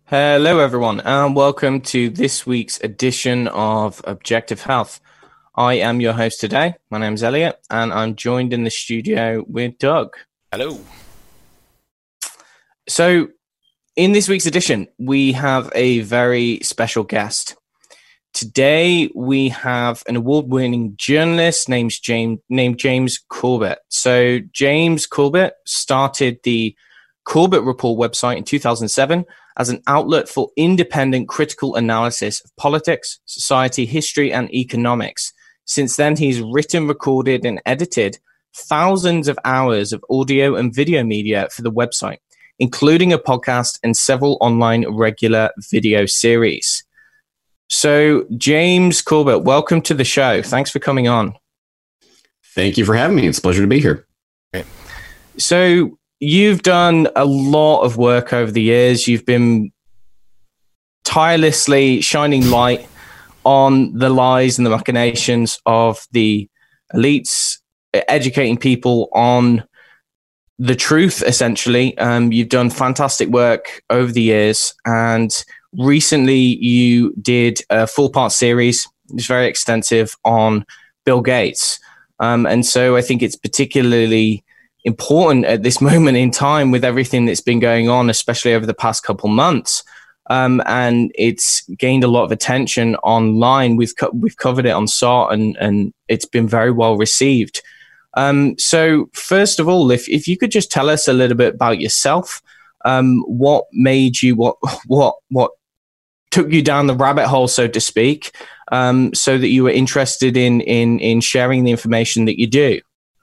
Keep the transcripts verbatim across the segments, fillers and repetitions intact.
Hello, everyone, and welcome to this week's edition of Objective Health. I am your host today. My name is Elliot, and I'm joined in the studio with Doug. Hello. So, in this week's edition, we have a very special guest. Today, we have an award-winning journalist named James, named James Corbett. So, James Corbett started the Corbett Report website in two thousand seven as an outlet for independent critical analysis of politics, society, history, and economics. Since then, he's written, recorded, and edited thousands of hours of audio and video media for the website, including a podcast and several online regular video series. So, James Corbett, welcome to the show. Thanks for coming on. Thank you for having me. It's a pleasure to be here. Okay. So, you've done a lot of work over the years. You've been tirelessly shining light on the lies and the machinations of the elites, educating people on the truth, essentially. Um, you've done fantastic work over the years. And recently you did a full-part series. It's very extensive on Bill Gates. Um, and so I think it's particularly important at this moment in time with everything that's been going on, especially over the past couple months. Um, and it's gained a lot of attention online. We've co- we've covered it on S O T, and, and it's been very well received. Um, so first of all, if, if you could just tell us a little bit about yourself, um, what made you, what, what, what took you down the rabbit hole, so to speak, um, so that you were interested in, in, in sharing the information that you do.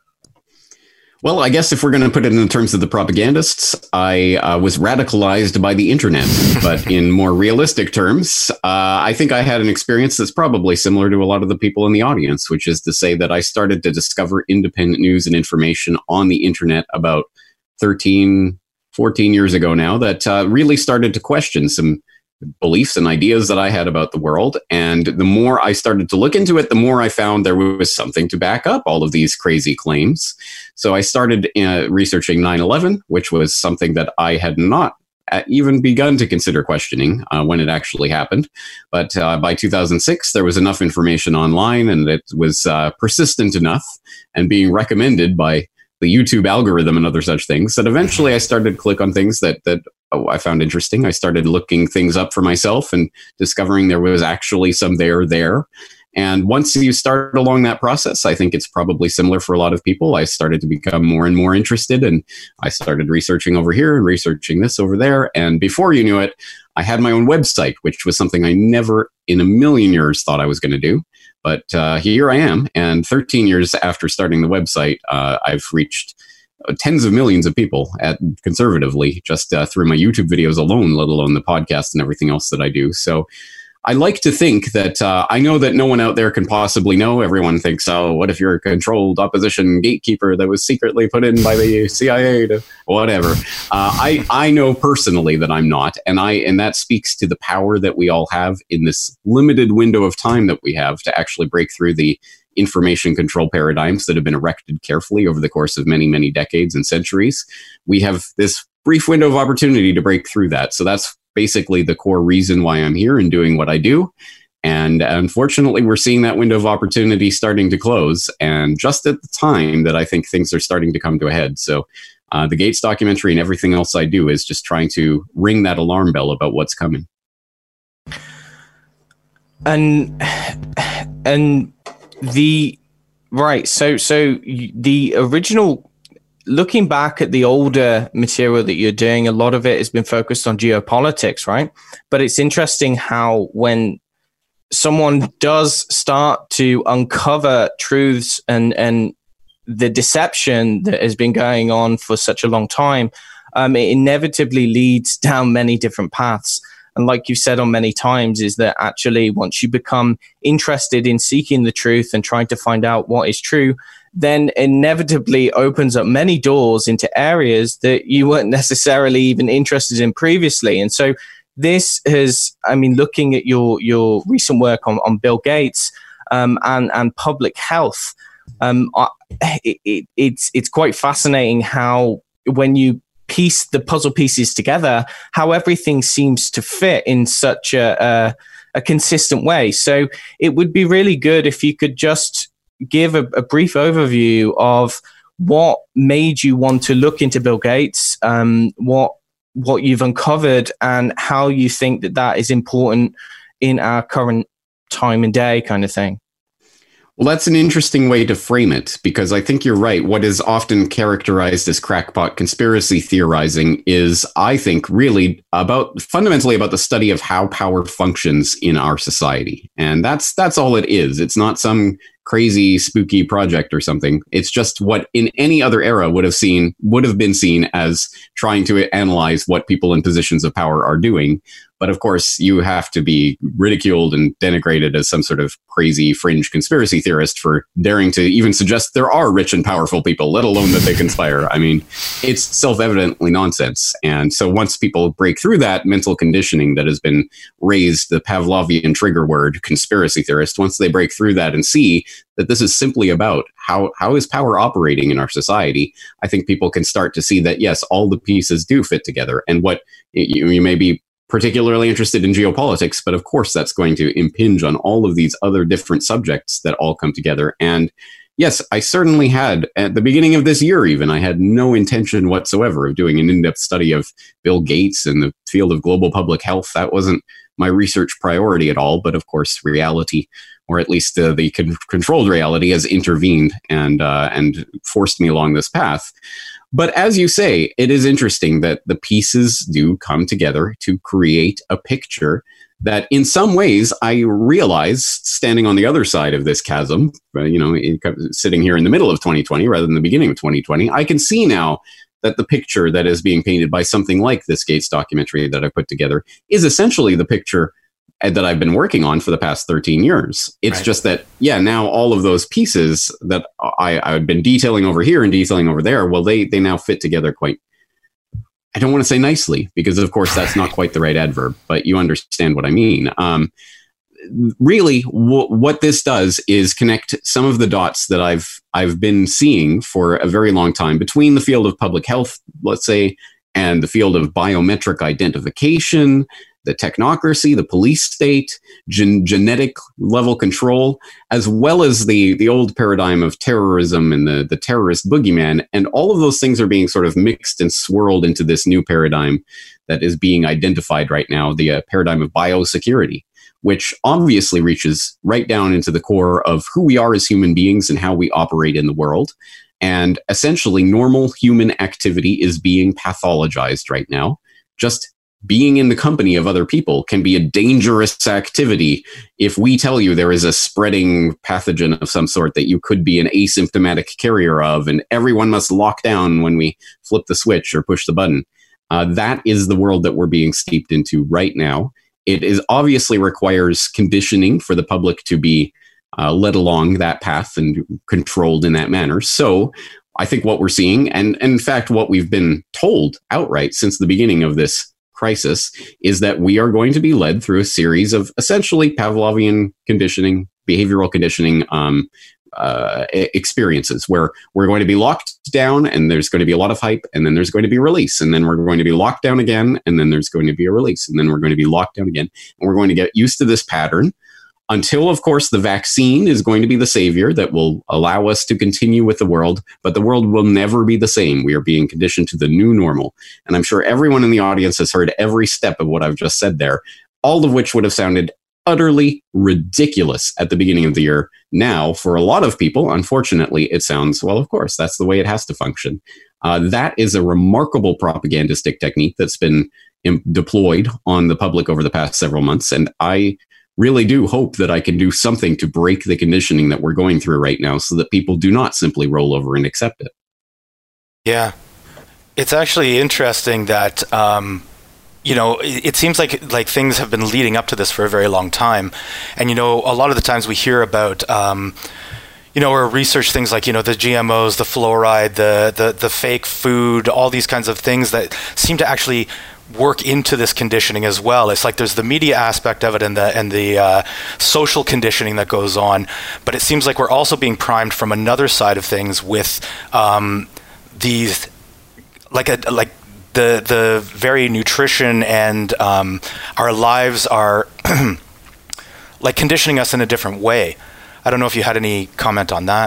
Well, I guess if we're going to put it in terms of the propagandists, I uh, was radicalized by the internet. But in more realistic terms, uh, I think I had an experience that's probably similar to a lot of the people in the audience, which is to say that I started to discover independent news and information on the internet about thirteen, fourteen years ago now that uh, really started to question some beliefs and ideas that I had about the world. And the more I started to look into it, the more I found there was something to back up all of these crazy claims. So I started uh, researching nine eleven, which was something that I had not even begun to consider questioning uh, when it actually happened. But uh, by two thousand six, there was enough information online, and it was uh, persistent enough and being recommended by the YouTube algorithm and other such things that eventually I started to click on things that that oh, I found interesting. I started looking things up for myself and discovering there was actually some there there. And once you start along that process, I think it's probably similar for a lot of people. I started to become more and more interested, and I started researching over here and researching this over there. And before you knew it, I had my own website, which was something I never in a million years thought I was going to do. But uh, here I am, and thirteen years after starting the website, uh, I've reached uh, tens of millions of people at conservatively just uh, through my YouTube videos alone, let alone the podcast and everything else that I do. So I like to think that uh, I know that no one out there can possibly know. Everyone thinks, oh, what if you're a controlled opposition gatekeeper that was secretly put in by the C I A to whatever. Uh, I, I know personally that I'm not. And I and that speaks to the power that we all have in this limited window of time that we have to actually break through the information control paradigms that have been erected carefully over the course of many, many decades and centuries. We have this brief window of opportunity to break through that. So that's basically the core reason why I'm here and doing what I do. And unfortunately, we're seeing that window of opportunity starting to close, and just at the time that I think things are starting to come to a head. So uh, the Gates documentary and everything else I do is just trying to ring that alarm bell about what's coming. And and the right, so so the original, looking back at the older material that you're doing, a lot of it has been focused on geopolitics, right? But it's interesting how when someone does start to uncover truths and, and the deception that has been going on for such a long time, um, it inevitably leads down many different paths. And like you said on many times, is that actually once you become interested in seeking the truth and trying to find out what is true, then inevitably opens up many doors into areas that you weren't necessarily even interested in previously. And so this has, I mean, looking at your your recent work on, on Bill Gates um, and, and public health, um, it, it, it's it's quite fascinating how when you piece the puzzle pieces together, how everything seems to fit in such a, a, a consistent way. So it would be really good if you could just give a, a brief overview of what made you want to look into Bill Gates, um, what what you've uncovered, and how you think that that is important in our current time and day kind of thing. Well, that's an interesting way to frame it, because I think you're right. What is often characterized as crackpot conspiracy theorizing is, I think, really about fundamentally about the study of how power functions in our society. And that's that's all it is. It's not some crazy, spooky project or something. It's just what in any other era would have seen would have been seen as trying to analyze what people in positions of power are doing. But of course, you have to be ridiculed and denigrated as some sort of crazy fringe conspiracy theorist for daring to even suggest there are rich and powerful people, let alone that they conspire. I mean, it's self-evidently nonsense. And so once people break through that mental conditioning that has been raised, the Pavlovian trigger word, conspiracy theorist, once they break through that and see that this is simply about how, how is power operating in our society, I think people can start to see that, yes, all the pieces do fit together. And what you, you may be particularly interested in geopolitics, but of course that's going to impinge on all of these other different subjects that all come together. And yes, I certainly had, at the beginning of this year even, I had no intention whatsoever of doing an in-depth study of Bill Gates and the field of global public health. That wasn't my research priority at all, but of course reality, or at least uh, the con- controlled reality, has intervened and uh, and forced me along this path. But as you say, it is interesting that the pieces do come together to create a picture that in some ways I realize, standing on the other side of this chasm, you know, sitting here in the middle of twenty twenty rather than the beginning of twenty twenty, I can see now that the picture that is being painted by something like this Gates documentary that I put together is essentially the picture that I've been working on for the past thirteen years. It's right. Just that, yeah, now all of those pieces that I, I've been detailing over here and detailing over there, well, they they now fit together quite, I don't want to say nicely, because of course that's not quite the right adverb, but you understand what I mean. Um, really, w- what this does is connect some of the dots that I've I've been seeing for a very long time between the field of public health, let's say, and the field of biometric identification, the technocracy, the police state, gen- genetic level control, as well as the, the old paradigm of terrorism and the, the terrorist boogeyman. And all of those things are being sort of mixed and swirled into this new paradigm that is being identified right now, the uh, paradigm of biosecurity, which obviously reaches right down into the core of who we are as human beings and how we operate in the world. And essentially, normal human activity is being pathologized right now. Just being in the company of other people can be a dangerous activity if we tell you there is a spreading pathogen of some sort that you could be an asymptomatic carrier of, and everyone must lock down when we flip the switch or push the button. Uh, that is the world that we're being steeped into right now. It is obviously requires conditioning for the public to be uh, led along that path and controlled in that manner. So I think what we're seeing, and, and in fact, what we've been told outright since the beginning of this crisis, is that we are going to be led through a series of essentially Pavlovian conditioning, behavioral conditioning um, uh, experiences where we're going to be locked down and there's going to be a lot of hype, and then there's going to be a release, and then we're going to be locked down again, and then there's going to be a release, and then we're going to be locked down again. And we're going to get used to this pattern until, of course, the vaccine is going to be the savior that will allow us to continue with the world. But the world will never be the same. We are being conditioned to the new normal. And I'm sure everyone in the audience has heard every step of what I've just said there, all of which would have sounded utterly ridiculous at the beginning of the year. Now, for a lot of people, unfortunately, it sounds, well, of course, that's the way it has to function. Uh, that is a remarkable propagandistic technique that's been im- deployed on the public over the past several months. And I really do hope that I can do something to break the conditioning that we're going through right now so that people do not simply roll over and accept it. Yeah. It's actually interesting that, um, you know, it, it seems like like things have been leading up to this for a very long time. And, you know, a lot of the times we hear about, um, you know, or research things like, you know, the G M Os, the fluoride, the, the, the fake food, all these kinds of things that seem to actually work into this conditioning as well. It's like there's the media aspect of it and the and the uh, social conditioning that goes on, but it seems like we're also being primed from another side of things with um, these, like a like the the very nutrition and um, our lives are like conditioning us in a different way. I don't know if you had any comment on that.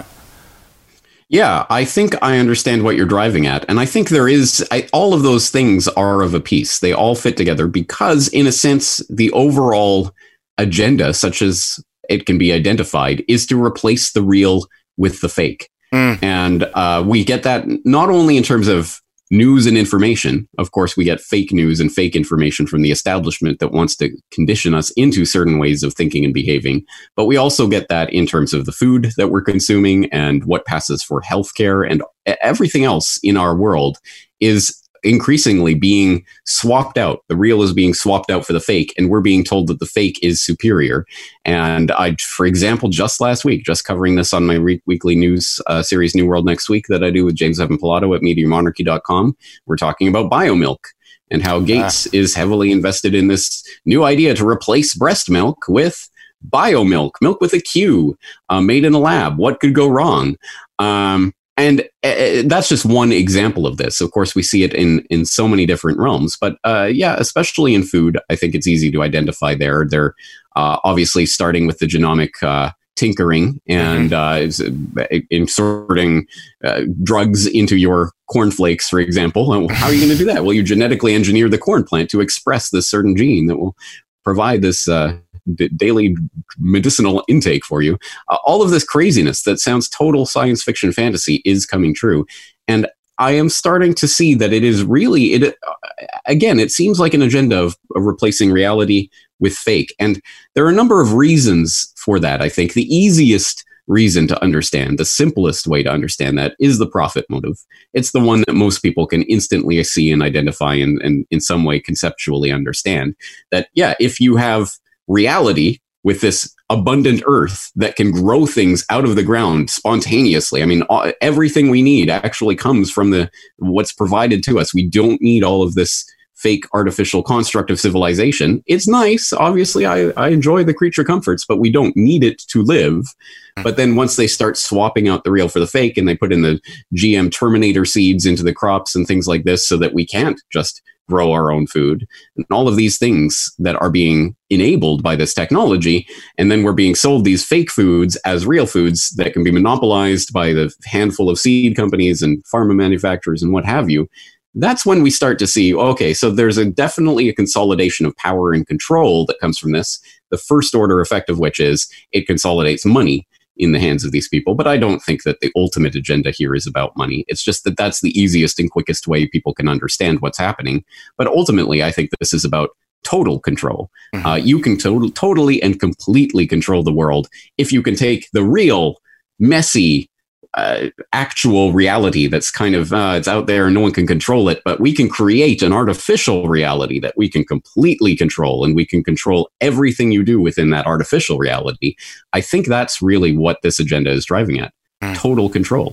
Yeah, I think I understand what you're driving at. And I think there is, I, all of those things are of a piece. They all fit together because, in a sense, the overall agenda, such as it can be identified, is to replace the real with the fake. Mm. And uh, we get that not only in terms of news and information. Of course, we get fake news and fake information from the establishment that wants to condition us into certain ways of thinking and behaving. But we also get that in terms of the food that we're consuming and what passes for healthcare, and everything else in our world is increasingly being swapped out. The real is being swapped out for the fake, and we're being told that the fake is superior. And I, for example, just last week, just covering this on my re- weekly news uh, series, New World Next Week, that I do with James Evan Pilato at media monarchy dot com, we're talking about biomilk and how Gates ah. is heavily invested in this new idea to replace breast milk with biomilk, milk with a Q, uh, made in a lab. What could go wrong? Um, And uh, that's just one example of this. Of course, we see it in, in so many different realms. But uh, yeah, especially in food, I think it's easy to identify there. They're uh, obviously starting with the genomic uh, tinkering and mm-hmm. uh, inserting uh, drugs into your cornflakes, for example. How are you going to do that? Well, you genetically engineer the corn plant to express this certain gene that will provide this uh, d- daily medicinal intake for you. Uh, all of this craziness that sounds total science fiction fantasy is coming true. And I am starting to see that it is really, it. Uh, again, it seems like an agenda of, of replacing reality with fake. And there are a number of reasons for that, I think. The easiest reason to understand, the simplest way to understand that, is the profit motive. It's the one that most people can instantly see and identify and, and in some way conceptually understand. That, yeah, if you have reality with this abundant earth that can grow things out of the ground spontaneously. I mean, everything we need actually comes from the what's provided to us. We don't need all of this fake artificial construct of civilization. It's nice. Obviously, I, I enjoy the creature comforts, but we don't need it to live. But then once they start swapping out the real for the fake and they put in the G M Terminator seeds into the crops and things like this so that we can't just grow our own food, and all of these things that are being enabled by this technology, and then we're being sold these fake foods as real foods that can be monopolized by the handful of seed companies and pharma manufacturers and what have you. That's when we start to see, okay, so there's a definitely a consolidation of power and control that comes from this. The first order effect of which is it consolidates money in the hands of these people. But I don't think that the ultimate agenda here is about money. It's just that that's the easiest and quickest way people can understand what's happening. But ultimately, I think this is about total control. Mm-hmm. Uh, you can to- totally and completely control the world if you can take the real, messy, Uh, actual reality that's kind of, uh, it's out there and no one can control it, but we can create an artificial reality that we can completely control, and we can control everything you do within that artificial reality. I think that's really what this agenda is driving at. Mm. Total control.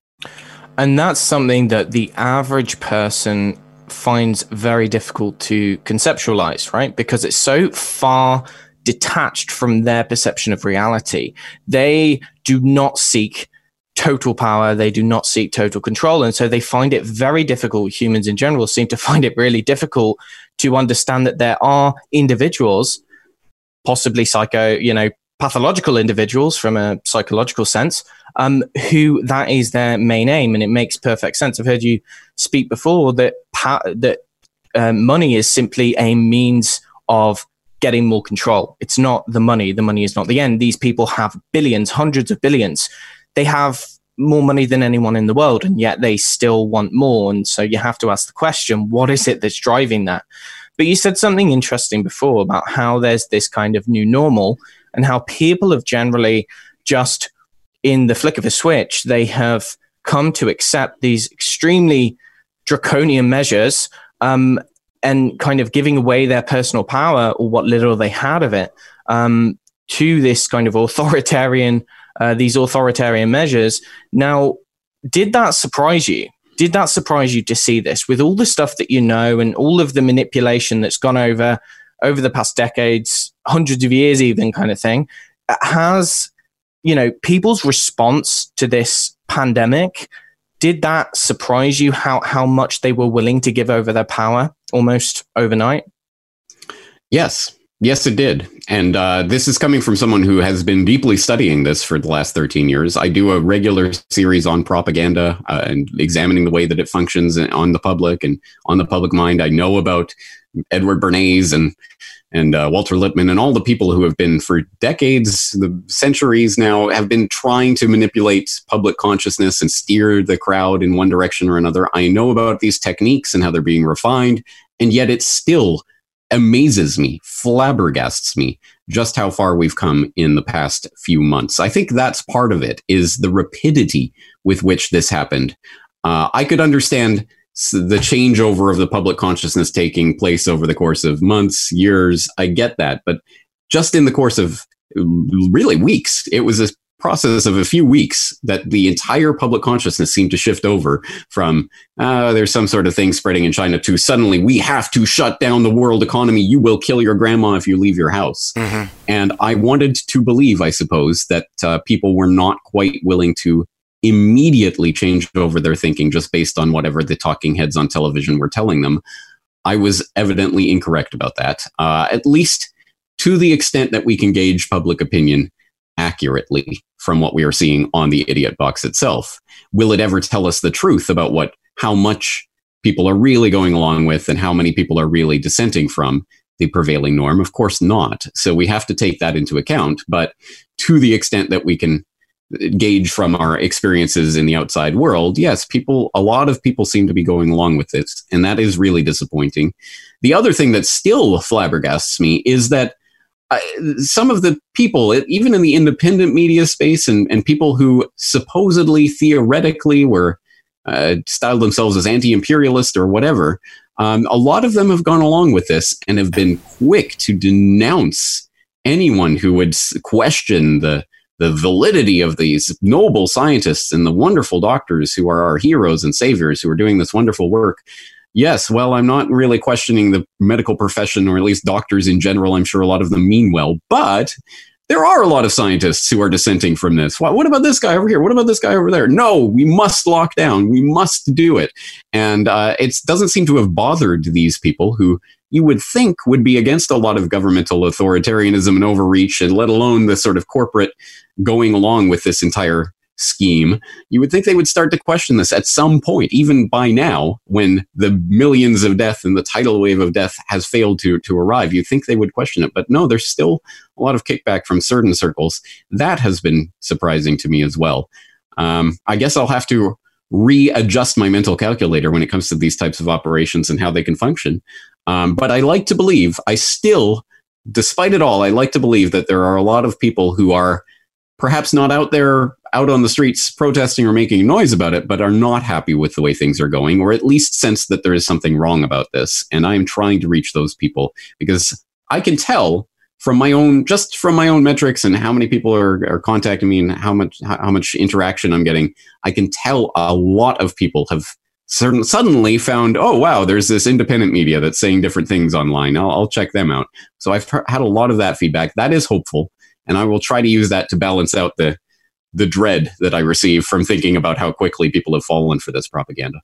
And that's something that the average person finds very difficult to conceptualize, right? Because it's so far detached from their perception of reality. They do not seek total power. They do not seek total control. And so they find it very difficult. Humans in general seem to find it really difficult to understand that there are individuals, possibly psycho, you know, pathological individuals from a psychological sense, um, who that is their main aim. And it makes perfect sense. I've heard you speak before that, pa- that uh, money is simply a means of getting more control. It's not the money. The money is not the end. These people have billions, hundreds of billions. They have more money than anyone in the world, and yet they still want more. And so you have to ask the question, what is it that's driving that? But you said something interesting before about how there's this kind of new normal and how people have generally just, in the flick of a switch, they have come to accept these extremely draconian measures um, and kind of giving away their personal power, or what little they had of it, um, to this kind of authoritarian Uh, these authoritarian measures. Now, did that surprise you? Did that surprise you to see this with all the stuff that you know and all of the manipulation that's gone over over the past decades, hundreds of years even, kind of thing? Has, you know, people's response to this pandemic, did that surprise you how, how much they were willing to give over their power almost overnight? Yes. Yes, it did. And uh, this is coming from someone who has been deeply studying this for the last thirteen years. I do a regular series on propaganda uh, and examining the way that it functions on the public and on the public mind. I know about Edward Bernays and and uh, Walter Lippmann and all the people who have been for decades, the centuries now, have been trying to manipulate public consciousness and steer the crowd in one direction or another. I know about these techniques and how they're being refined, and yet it still amazes me, flabbergasts me, just how far we've come in the past few months. I think that's part of it, is the rapidity with which this happened. Uh, I could understand the changeover of the public consciousness taking place over the course of months, years. I get that. But just in the course of really weeks, it was a process of a few weeks that the entire public consciousness seemed to shift over from uh, there's some sort of thing spreading in China to suddenly we have to shut down the world economy. You will kill your grandma if you leave your house. Mm-hmm. And I wanted to believe, I suppose, that uh, people were not quite willing to immediately change over their thinking just based on whatever the talking heads on television were telling them. I was evidently incorrect about that, uh, at least to the extent that we can gauge public opinion accurately from what we are seeing on the Idiot Box itself. Will it ever tell us the truth about what, how much people are really going along with and how many people are really dissenting from the prevailing norm? Of course not. So we have to take that into account. But to the extent that we can gauge from our experiences in the outside world, yes, people, a lot of people seem to be going along with this, and that is really disappointing. The other thing that still flabbergasts me is that uh, some of the people, even in the independent media space, and, and people who supposedly, theoretically, were uh, styled themselves as anti-imperialist or whatever, um, a lot of them have gone along with this and have been quick to denounce anyone who would question the the validity of these noble scientists and the wonderful doctors who are our heroes and saviors who are doing this wonderful work. Yes, well, I'm not really questioning the medical profession, or at least doctors in general. I'm sure a lot of them mean well, but there are a lot of scientists who are dissenting from this. What, what about this guy over here? What about this guy over there? No, we must lock down. We must do it. And uh, it doesn't seem to have bothered these people who you would think would be against a lot of governmental authoritarianism and overreach, and let alone the sort of corporate going along with this entire scheme. You would think they would start to question this at some point, even by now, when the millions of death and the tidal wave of death has failed to, to arrive. You'd think they would question it. But no, there's still a lot of kickback from certain circles. That has been surprising to me as well. Um, I guess I'll have to readjust my mental calculator when it comes to these types of operations and how they can function. Um, but I like to believe, I still, despite it all, I like to believe that there are a lot of people who are perhaps not out there, out on the streets protesting or making noise about it, but are not happy with the way things are going, or at least sense that there is something wrong about this. And I'm trying to reach those people because I can tell from my own, just from my own metrics and how many people are, are contacting me and how much, how much interaction I'm getting, I can tell a lot of people have certain, suddenly found, oh, wow, there's this independent media that's saying different things online. I'll, I'll check them out. So I've had a lot of that feedback. That is hopeful. And I will try to use that to balance out the the dread that I receive from thinking about how quickly people have fallen for this propaganda.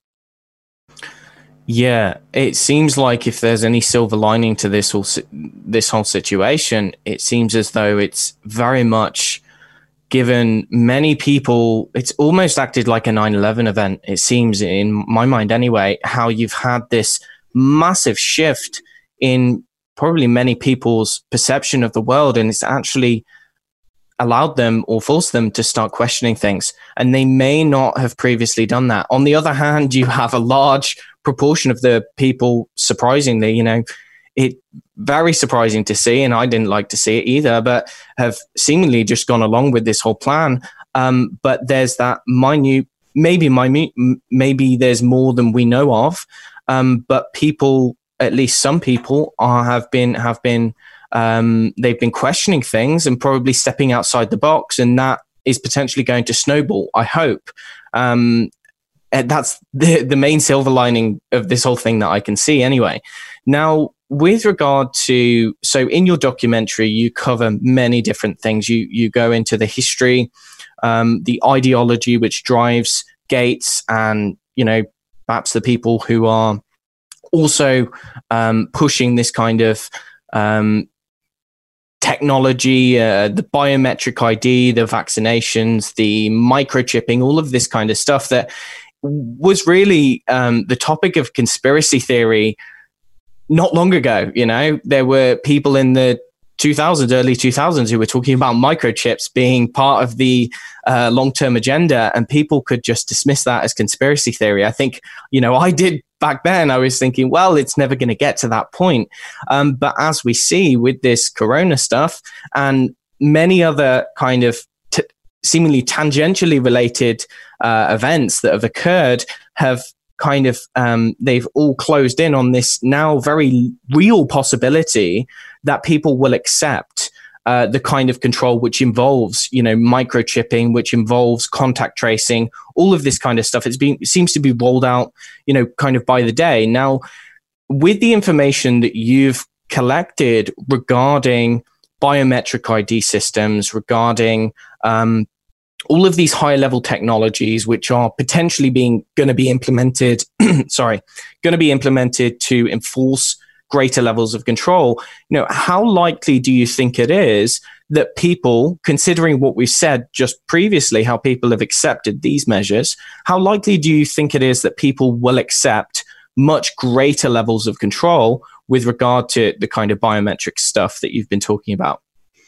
Yeah, it seems like if there's any silver lining to this whole this whole situation, it seems as though it's very much given many people, it's almost acted like a nine eleven event. It seems, in my mind anyway, how you've had this massive shift in probably many people's perception of the world, and it's actually allowed them or forced them to start questioning things. And they may not have previously done that. On the other hand, you have a large proportion of the people, surprisingly, you know, it very surprising to see, and I didn't like to see it either, but have seemingly just gone along with this whole plan. Um, but there's that minute, maybe minute, maybe there's more than we know of. Um, but people, at least some people, are have been have been um, they've been questioning things and probably stepping outside the box, and that is potentially going to snowball, I hope. Um, and that's the the main silver lining of this whole thing that I can see anyway. Now, with regard to, so in your documentary, you cover many different things. You you go into the history, um, the ideology which drives Gates and, you know, perhaps the people who are also um, pushing this kind of um, technology, uh, the biometric I D, the vaccinations, the microchipping, all of this kind of stuff that was really um, the topic of conspiracy theory not long ago. You know, there were people in the two thousands, early two thousands, who were talking about microchips being part of the uh, long-term agenda, and people could just dismiss that as conspiracy theory. I think, you know, I did back then. I was thinking, well, it's never going to get to that point. Um, but as we see with this corona stuff and many other kind of t- seemingly tangentially related uh, events that have occurred have kind of, um, they've all closed in on this now very real possibility that people will accept uh, the kind of control which involves, you know, microchipping, which involves contact tracing, all of this kind of stuff. It's been, it seems to be rolled out, you know, kind of by the day. Now, with the information that you've collected regarding biometric I D systems, regarding um, all of these high level technologies, which are potentially being going to be implemented, sorry, going to be implemented to enforce greater levels of control, you know, how likely do you think it is that people, considering what we've said just previously, how people have accepted these measures, how likely do you think it is that people will accept much greater levels of control with regard to the kind of biometric stuff that you've been talking about?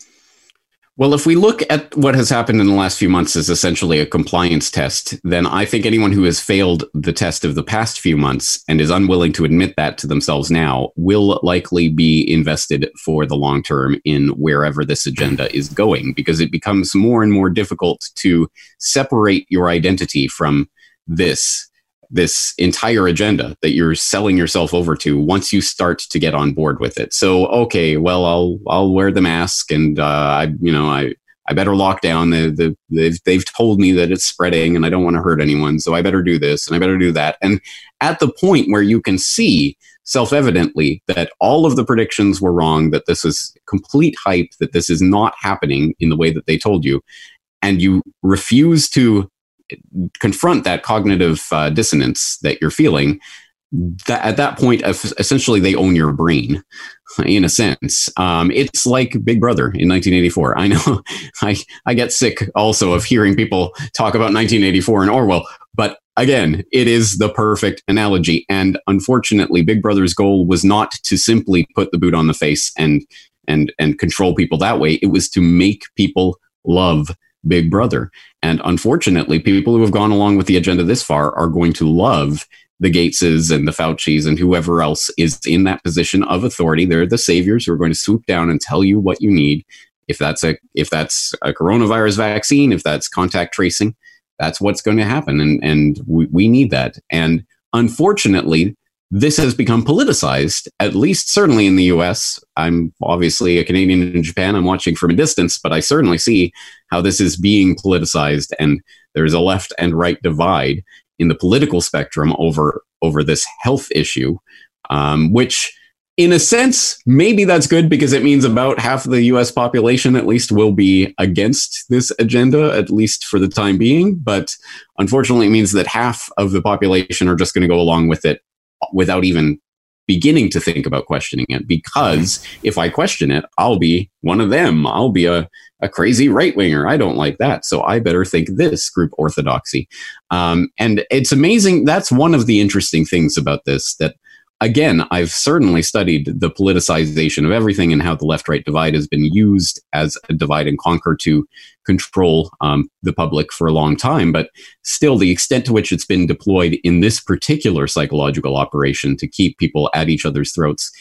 Well, if we look at what has happened in the last few months as essentially a compliance test, then I think anyone who has failed the test of the past few months and is unwilling to admit that to themselves now will likely be invested for the long term in wherever this agenda is going, because it becomes more and more difficult to separate your identity from this this entire agenda that you're selling yourself over to once you start to get on board with it. So, okay, well, I'll I'll wear the mask, and uh, I, you know, I I better lock down. The the they've they've told me that it's spreading, and I don't want to hurt anyone, so I better do this and I better do that. And at the point where you can see self-evidently that all of the predictions were wrong, that this is complete hype, that this is not happening in the way that they told you, and you refuse to confront that cognitive uh, dissonance that you're feeling, that at that point, essentially, they own your brain, in a sense. Um, it's like Big Brother in nineteen eighty-four. I know I, I get sick also of hearing people talk about nineteen eighty-four and Orwell, but again, it is the perfect analogy. And unfortunately, Big Brother's goal was not to simply put the boot on the face and and and control people that way. It was to make people love Big Brother. And unfortunately, people who have gone along with the agenda this far are going to love the Gateses and the Faucis and whoever else is in that position of authority. They're the saviors who are going to swoop down and tell you what you need. If that's a if that's a coronavirus vaccine, if that's contact tracing, that's what's going to happen. And and we, we need that. And unfortunately, this has become politicized, at least certainly in the U S. I'm obviously a Canadian in Japan. I'm watching from a distance, but I certainly see how this is being politicized, and there's a left and right divide in the political spectrum over, over this health issue, um, which in a sense, maybe that's good because it means about half of the U S population at least will be against this agenda, at least for the time being. But unfortunately, it means that half of the population are just going to go along with it without even beginning to think about questioning it, because if I question it, I'll be one of them. I'll be a, a crazy right-winger. I don't like that. So I better think this group orthodoxy. Um, and it's amazing. That's one of the interesting things about this, that, again, I've certainly studied the politicization of everything and how the left-right divide has been used as a divide and conquer to control um, the public for a long time. But still, the extent to which it's been deployed in this particular psychological operation to keep people at each other's throats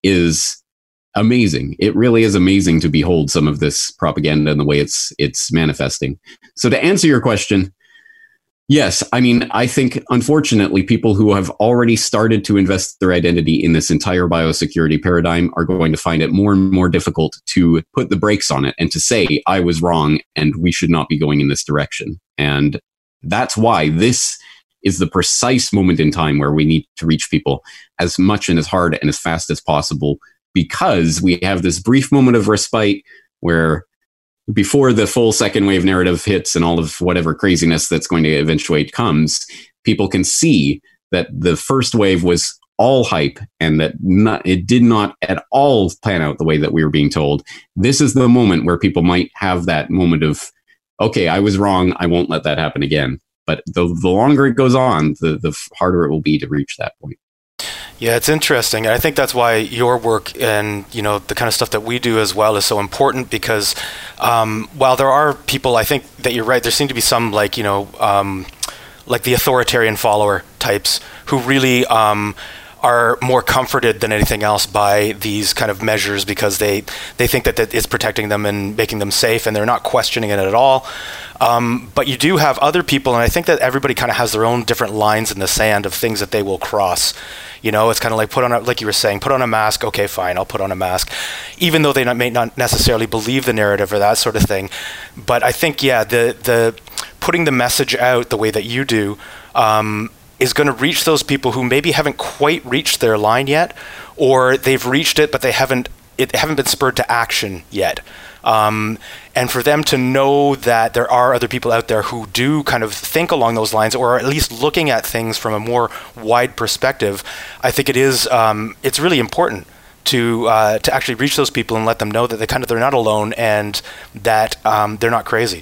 is amazing. It really is amazing to behold some of this propaganda and the way it's it's manifesting. So to answer your question, yes, I mean, I think, unfortunately, people who have already started to invest their identity in this entire biosecurity paradigm are going to find it more and more difficult to put the brakes on it and to say, I was wrong and we should not be going in this direction. And that's why this is the precise moment in time where we need to reach people as much and as hard and as fast as possible, because we have this brief moment of respite where before the full second wave narrative hits and all of whatever craziness that's going to eventuate comes, people can see that the first wave was all hype and that not, it did not at all pan out the way that we were being told. This is the moment where people might have that moment of, okay, I was wrong. I won't let that happen again. But the, the longer it goes on, the, the harder it will be to reach that point. Yeah, it's interesting. And I think that's why your work and, you know, the kind of stuff that we do as well is so important, because um, while there are people, I think that you're right, there seem to be some like, you know, um, like the authoritarian follower types who really um, are more comforted than anything else by these kind of measures because they, they think that that is protecting them and making them safe, and they're not questioning it at all. Um, but you do have other people, and I think that everybody kind of has their own different lines in the sand of things that they will cross. You know, it's kind of like put on a, like you were saying, put on a mask. Okay, fine, I'll put on a mask, even though they not, may not necessarily believe the narrative or that sort of thing. But I think, yeah, the the putting the message out the way that you do um, is going to reach those people who maybe haven't quite reached their line yet, or they've reached it but they haven't it haven't been spurred to action yet. Um, and for them to know that there are other people out there who do kind of think along those lines, or at least looking at things from a more wide perspective, I think it is um, it's really important to uh, to actually reach those people and let them know that they kind of they're not alone and that um, they're not crazy.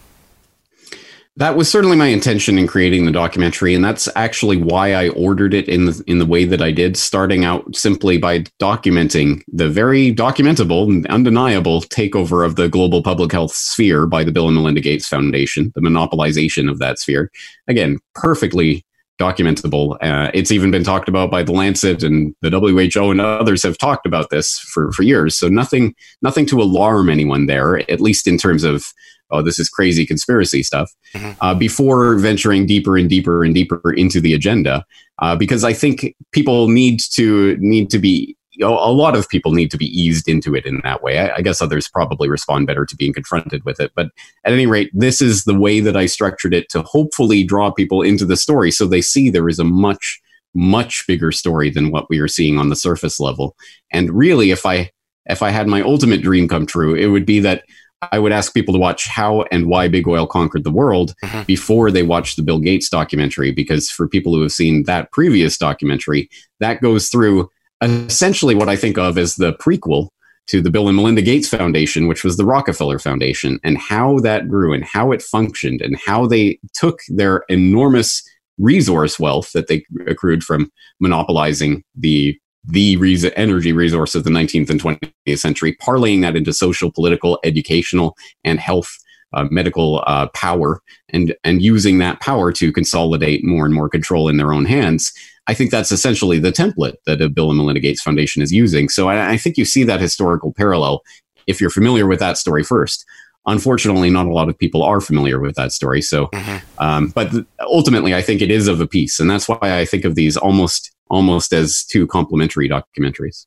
That was certainly my intention in creating the documentary, and that's actually why I ordered it in the in the way that I did, starting out simply by documenting the very documentable and undeniable takeover of the global public health sphere by the Bill and Melinda Gates Foundation, the monopolization of that sphere. Again, perfectly documentable. Uh, it's even been talked about by the Lancet, and the W H O and others have talked about this for, for years. So nothing nothing to alarm anyone there, at least in terms of, oh, this is crazy conspiracy stuff, mm-hmm. uh, before venturing deeper and deeper and deeper into the agenda. Uh, because I think people need to need to be, you know, a lot of people need to be eased into it in that way. I, I guess others probably respond better to being confronted with it. But at any rate, this is the way that I structured it to hopefully draw people into the story so they see there is a much, much bigger story than what we are seeing on the surface level. And really, if I if I had my ultimate dream come true, it would be that I would ask people to watch How and Why Big Oil Conquered the World mm-hmm. before they watch the Bill Gates documentary, because for people who have seen that previous documentary, that goes through essentially what I think of as the prequel to the Bill and Melinda Gates Foundation, which was the Rockefeller Foundation, and how that grew and how it functioned and how they took their enormous resource wealth that they accrued from monopolizing the the res- energy resource of the nineteenth and twentieth century, parlaying that into social, political, educational, and health, uh, medical uh, power, and and using that power to consolidate more and more control in their own hands. I think that's essentially the template that the Bill and Melinda Gates Foundation is using. So I, I think you see that historical parallel if you're familiar with that story first. Unfortunately, not a lot of people are familiar with that story. So, mm-hmm. um, but th- ultimately, I think it is of a piece, and that's why I think of these almost almost as two complementary documentaries.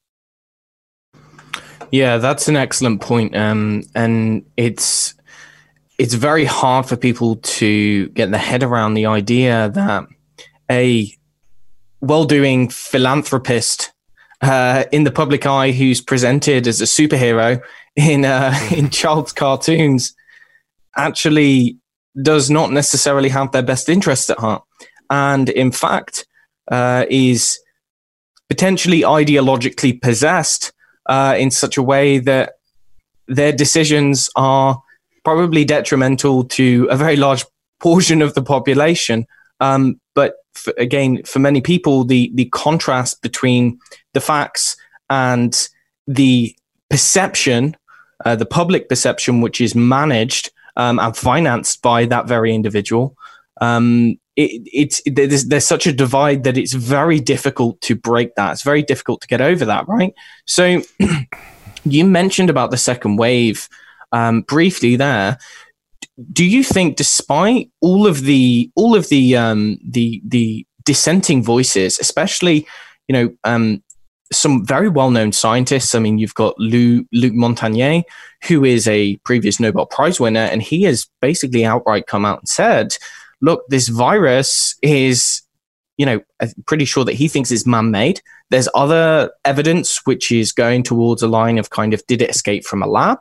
Yeah, that's an excellent point. Um, and it's it's very hard for people to get their head around the idea that a well-doing philanthropist uh, in the public eye who's presented as a superhero in uh, in child's cartoons actually does not necessarily have their best interests at heart, and in fact uh, is potentially ideologically possessed uh, in such a way that their decisions are probably detrimental to a very large portion of the population. Um, but for, again, for many people, the the contrast between the facts and the perception, uh, the public perception, which is managed um, and financed by that very individual, um, it, it's it, there's, there's such a divide that it's very difficult to break that. It's very difficult to get over that, right? So you mentioned about the second wave um, briefly there. Do you think, despite all of the all of the um, the the dissenting voices, especially you know um, some very well-known scientists? I mean, you've got Lou, Luc Montagnier, who is a previous Nobel Prize winner, and he has basically outright come out and said, "Look, this virus is, you know, I'm pretty sure that he thinks it's man-made. There's other evidence which is going towards a line of kind of, did it escape from a lab?"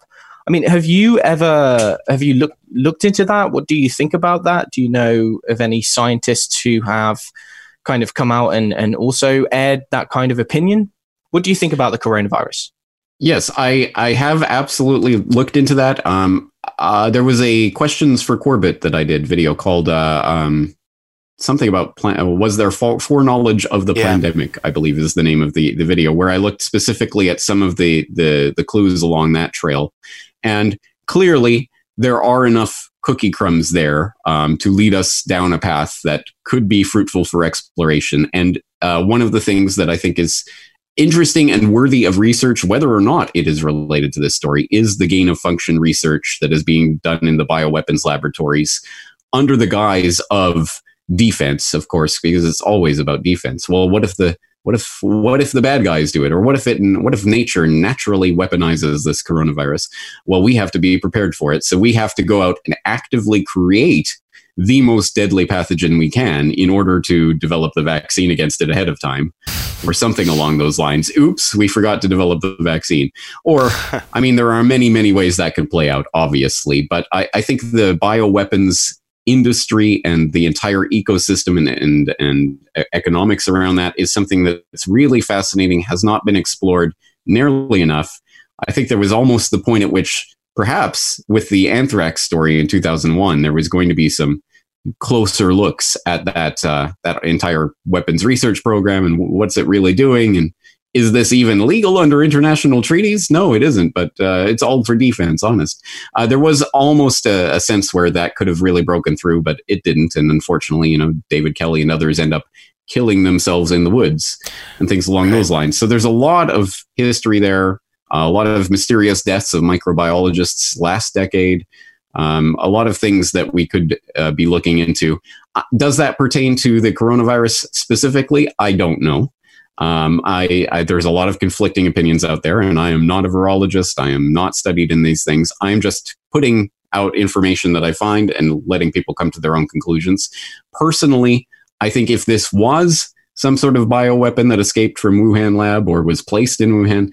I mean, have you ever have you looked looked into that? What do you think about that? Do you know of any scientists who have kind of come out and, and also aired that kind of opinion? What do you think about the coronavirus? Yes, I, I have absolutely looked into that. Um, uh, there was a Questions for Corbett that I did video called uh, um, something about plan- was there foreknowledge of the yeah. pandemic, I believe is the name of the, the video, where I looked specifically at some of the, the, the clues along that trail. And clearly there are enough cookie crumbs there um, to lead us down a path that could be fruitful for exploration. And uh, one of the things that I think is interesting and worthy of research, whether or not it is related to this story, is the gain of function research that is being done in the bioweapons laboratories under the guise of defense, of course, because it's always about defense. Well, what if the what if what if the bad guys do it, or what if it what if nature naturally weaponizes this coronavirus? Well, we have to be prepared for it, so we have to go out and actively create the most deadly pathogen we can in order to develop the vaccine against it ahead of time, or something along those lines. Oops, we forgot to develop the vaccine. Or, I mean, there are many, many ways that could play out, obviously, but I, I think the bioweapons industry and the entire ecosystem and, and, and economics around that is something that's really fascinating, has not been explored nearly enough. I think there was almost the point at which perhaps with the anthrax story in two thousand one, there was going to be some closer looks at that uh, that entire weapons research program and what's it really doing, and is this even legal under international treaties? No, it isn't, but uh, it's all for defense, honest. Uh, there was almost a, a sense where that could have really broken through, but it didn't, and unfortunately, you know, David Kelly and others end up killing themselves in the woods and things along those lines. So there's a lot of history there. Uh, a lot of mysterious deaths of microbiologists last decade. Um, a lot of things that we could uh, be looking into. Uh, does that pertain to the coronavirus specifically? I don't know. Um, I, I there's a lot of conflicting opinions out there, and I am not a virologist. I am not studied in these things. I'm just putting out information that I find and letting people come to their own conclusions. Personally, I think if this was some sort of bioweapon that escaped from Wuhan lab or was placed in Wuhan,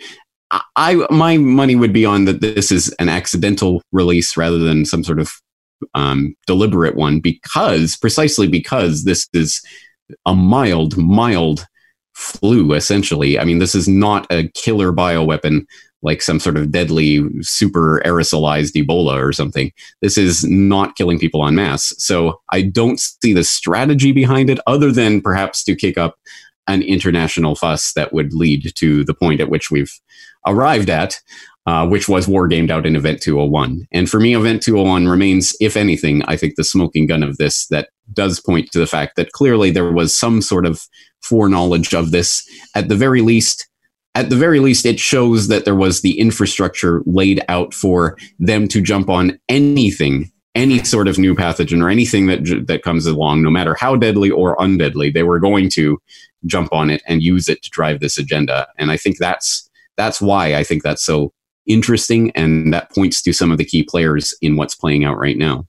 I my money would be on that this is an accidental release rather than some sort of um, deliberate one, because precisely because this is a mild, mild flu, essentially. I mean, this is not a killer bioweapon like some sort of deadly super aerosolized Ebola or something. This is not killing people en masse. So I don't see the strategy behind it other than perhaps to kick up an international fuss that would lead to the point at which we've arrived at, uh, which was war gamed out in Event two oh one. And for me, Event two oh one remains, if anything, I think the smoking gun of this that does point to the fact that clearly there was some sort of foreknowledge of this. At the very least, at the very least, it shows that there was the infrastructure laid out for them to jump on anything, any sort of new pathogen or anything that that comes along, no matter how deadly or undeadly. They were going to jump on it and use it to drive this agenda. And I think that's that's why I think that's so interesting, and that points to some of the key players in what's playing out right now.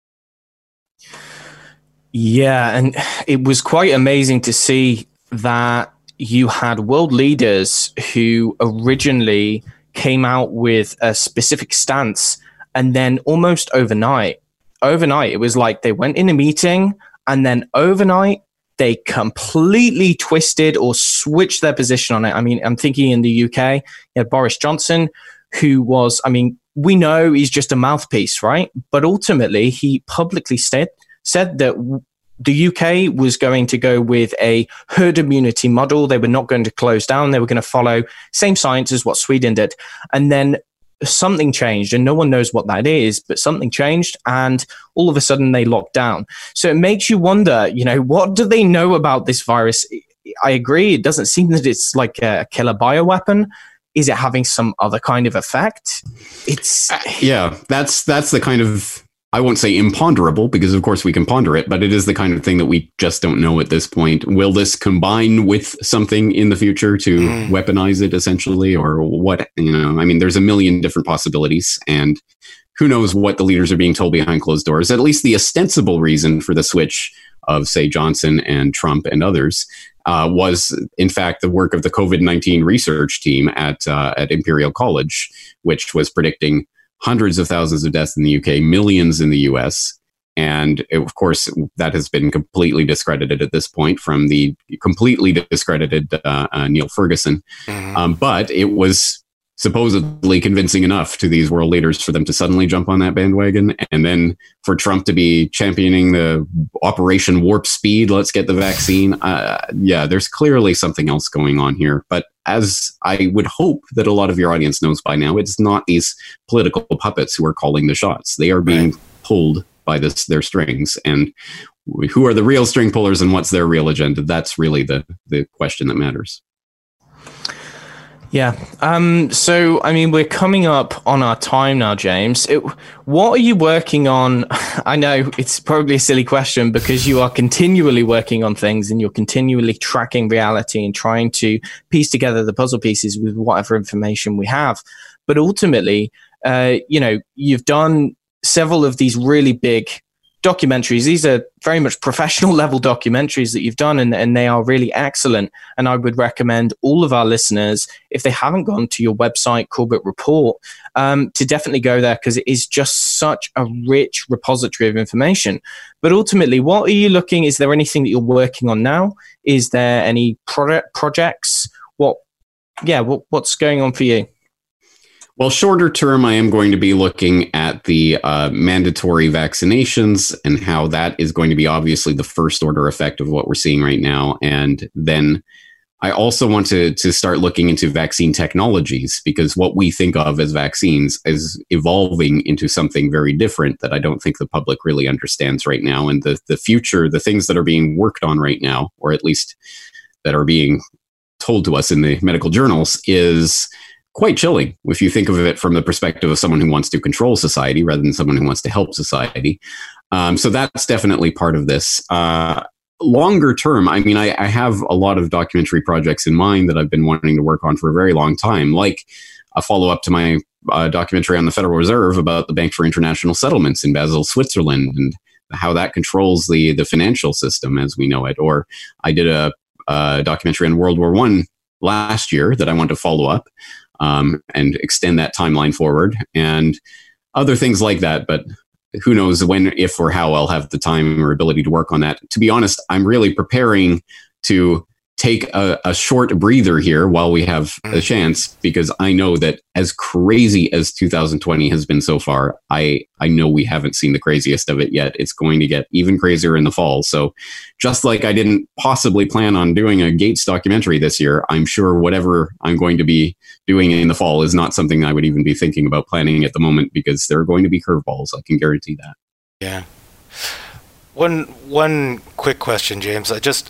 Yeah, and it was quite amazing to see that you had world leaders who originally came out with a specific stance, and then almost overnight, overnight, it was like they went in a meeting, and then overnight, they completely twisted or switched their position on it. I mean, I'm thinking in the U K, you had Boris Johnson, who was, I mean, we know he's just a mouthpiece, right? But ultimately, he publicly said, said that the U K was going to go with a herd immunity model. They were not going to close down. They were going to follow same science as what Sweden did. And then something changed, and no one knows what that is, but something changed, and all of a sudden they locked down. So it makes you wonder, you know, what do they know about this virus? I agree. It doesn't seem that it's like a killer bioweapon. Is it having some other kind of effect? It's uh, yeah, that's that's the kind of, I won't say imponderable, because of course we can ponder it, but it is the kind of thing that we just don't know at this point. Will this combine with something in the future to mm. weaponize it, essentially, or what? You know, I mean, there's a million different possibilities, and who knows what the leaders are being told behind closed doors. At least the ostensible reason for the switch of, say, Johnson and Trump and others uh, was, in fact, the work of the COVID nineteen research team at uh, at Imperial College, which was predicting hundreds of thousands of deaths in the U K, millions in the U S. And it, of course, that has been completely discredited at this point from the completely discredited uh, uh, Neil Ferguson. Mm-hmm. Um, but it was supposedly convincing enough to these world leaders for them to suddenly jump on that bandwagon. And then for Trump to be championing the Operation Warp Speed, let's get the vaccine. Uh, yeah, there's clearly something else going on here. But as I would hope that a lot of your audience knows by now, it's not these political puppets who are calling the shots. They are being right. pulled by this their strings. And who are the real string pullers and what's their real agenda? That's really the, the question that matters. Yeah. Um, so, I mean, we're coming up on our time now, James. It, what are you working on? I know it's probably a silly question because you are continually working on things and you're continually tracking reality and trying to piece together the puzzle pieces with whatever information we have. But ultimately, uh, you know, you've done several of these really big documentaries. These are very much professional level documentaries that you've done, and, and they are really excellent. And I would recommend all of our listeners, if they haven't gone to your website, Corbett Report, um, to definitely go there because it is just such a rich repository of information. But ultimately, what are you looking? Is there anything that you're working on now? Is there any product projects? What, yeah, what, what's going on for you? Well, shorter term, I am going to be looking at the uh, mandatory vaccinations and how that is going to be obviously the first order effect of what we're seeing right now. And then I also want to, to start looking into vaccine technologies, because what we think of as vaccines is evolving into something very different that I don't think the public really understands right now. And the, the future, the things that are being worked on right now, or at least that are being told to us in the medical journals, is quite chilling if you think of it from the perspective of someone who wants to control society rather than someone who wants to help society. Um, so that's definitely part of this. Uh, longer term, I mean, I, I have a lot of documentary projects in mind that I've been wanting to work on for a very long time, like a follow-up to my uh, documentary on the Federal Reserve about the Bank for International Settlements in Basel, Switzerland, and how that controls the, the financial system as we know it. Or I did a, a documentary on World War One last year that I want to follow up. Um, and extend that timeline forward and other things like that. But who knows when, if, or how I'll have the time or ability to work on that. To be honest, I'm really preparing to take a, a short breather here while we have a chance, because I know that as crazy as two thousand twenty has been so far, I, I know we haven't seen the craziest of it yet. It's going to get even crazier in the fall. So just like I didn't possibly plan on doing a Gates documentary this year, I'm sure whatever I'm going to be doing in the fall is not something I would even be thinking about planning at the moment, because there are going to be curveballs. I can guarantee that. Yeah. One, one quick question, James. I just...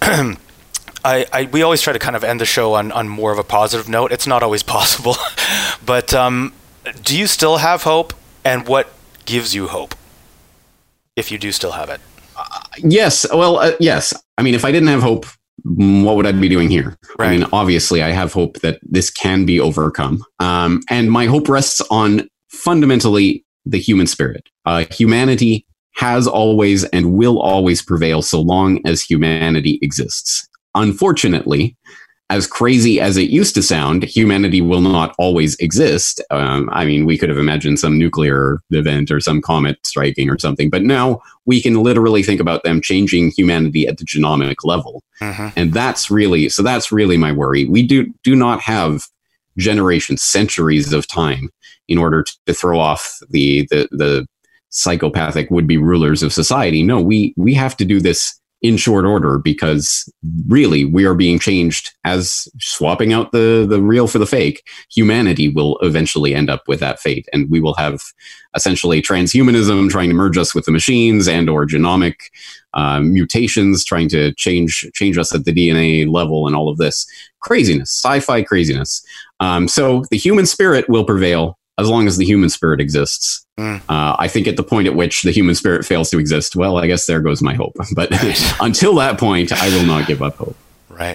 I, I we always try to kind of end the show on, on more of a positive note. It's not always possible. But um, do you still have hope? And what gives you hope, if you do still have it? Uh, yes. Well, uh, yes. I mean, if I didn't have hope, what would I be doing here? Right. I mean, obviously, I have hope that this can be overcome. Um, and my hope rests on fundamentally the human spirit. Uh, humanity has always and will always prevail so long as humanity exists. Unfortunately, as crazy as it used to sound, humanity will not always exist. Um, I mean, we could have imagined some nuclear event or some comet striking or something, but now we can literally think about them changing humanity at the genomic level. Mm-hmm. And that's really, so that's really my worry. We do, do not have generations, centuries of time in order to throw off the, the, the psychopathic would-be rulers of society. No, we, we have to do this in short order, because really we are being changed as swapping out the, the real for the fake. Humanity will eventually end up with that fate, and we will have essentially transhumanism trying to merge us with the machines, and or genomic uh, mutations trying to change change us at the D N A level, and all of this craziness, sci-fi craziness. Um, so the human spirit will prevail as long as the human spirit exists. Mm. Uh, I think at the point at which the human spirit fails to exist, well, I guess there goes my hope. But right. Until that point, I will not give up hope. Right.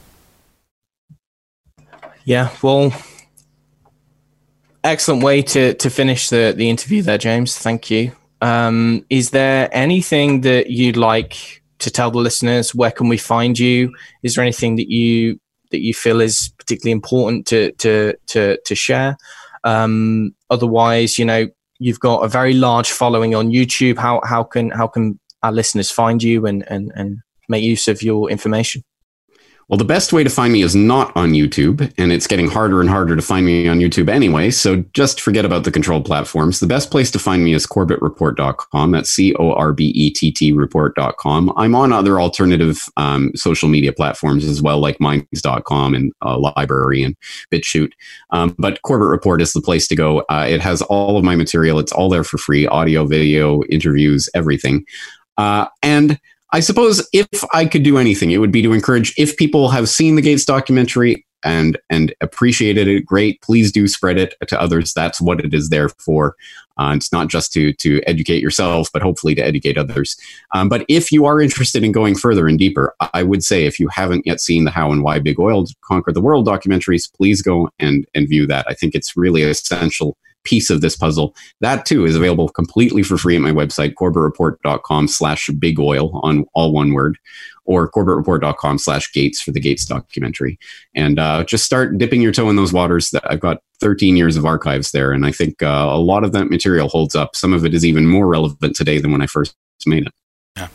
Yeah, well, excellent way to, to finish the, the interview there, James. Thank you. Um, is there anything that you'd like to tell the listeners? Where can we find you? Is there anything that you that you feel is particularly important to to to, to share? Um, otherwise, you know, you've got a very large following on YouTube. How how can how can our listeners find you and and and make use of your information? Well, the best way to find me is not on YouTube, and it's getting harder and harder to find me on YouTube anyway, so just forget about the controlled platforms. The best place to find me is corbett report dot com. That's C O R B E T T report dot com. I'm on other alternative um, social media platforms as well, like minds dot com and uh, Library and BitChute. Um, but Corbett Report is the place to go. Uh, it has all of my material. It's all there for free, audio, video, interviews, everything. Uh, and I suppose if I could do anything, it would be to encourage, if people have seen the Gates documentary and and appreciated it, great, please do spread it to others. That's what it is there for. Uh, it's not just to to educate yourself, but hopefully to educate others. Um, but if you are interested in going further and deeper, I would say if you haven't yet seen the How and Why Big Oil Conquered the World documentaries, please go and, and view that. I think it's really essential piece of this puzzle. That too is available completely for free at my website, corbett report dot com slash big oil on all one word, or corbett report dot com slash Gates for the Gates documentary. And uh, just start dipping your toe in those waters. That I've got thirteen years of archives there, and I think uh, a lot of that material holds up. Some of it is even more relevant today than when I first made it. Yeah.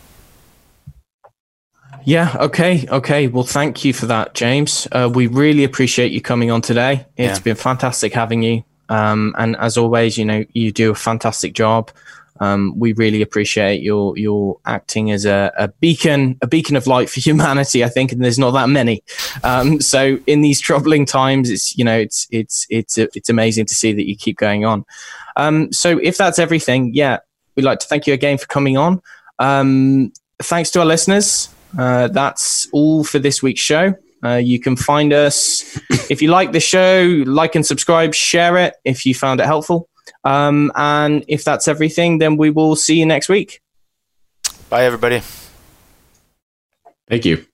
Yeah. Okay. Okay. Well, thank you for that, James. Uh, we really appreciate you coming on today. It's yeah. been fantastic having you. Um, and as always, you know, you do a fantastic job. Um, we really appreciate your your acting as a, a beacon, a beacon of light for humanity, I think, and there's not that many. Um, so in these troubling times, it's you know, it's it's it's it's amazing to see that you keep going on. Um, so if that's everything, yeah, we'd like to thank you again for coming on. Um, thanks to our listeners. Uh, that's all for this week's show. Uh, you can find us, if you like the show, like and subscribe, share it if you found it helpful. Um, and if that's everything, then we will see you next week. Bye, everybody. Thank you.